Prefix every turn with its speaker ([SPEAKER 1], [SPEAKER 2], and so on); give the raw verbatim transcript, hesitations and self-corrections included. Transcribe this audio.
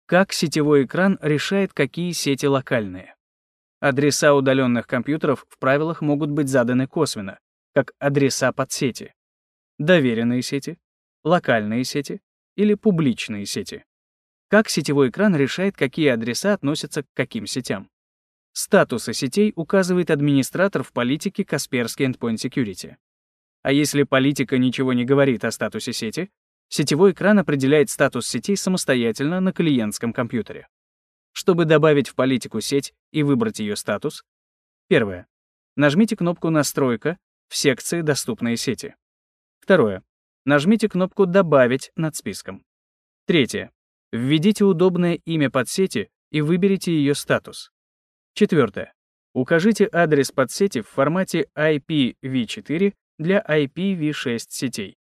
[SPEAKER 1] Как сетевой экран решает, какие сети локальные? Адреса удаленных компьютеров в правилах могут быть заданы косвенно, как адреса подсети. Доверенные сети, локальные сети или публичные сети. Как сетевой экран решает, какие адреса относятся к каким сетям? Статусы сетей указывает администратор в политике Kaspersky Endpoint Security. А если политика ничего не говорит о статусе сети, сетевой экран определяет статус сетей самостоятельно на клиентском компьютере. Чтобы добавить в политику сеть и выбрать ее статус, первое. Нажмите кнопку «Настройка» в секции «Доступные сети». Второе. Нажмите кнопку «Добавить» над списком. Третье. Введите удобное имя подсети и выберите ее статус. Четвертое. Укажите адрес подсети в формате ай пи ви четыре для ай пи ви шесть сетей.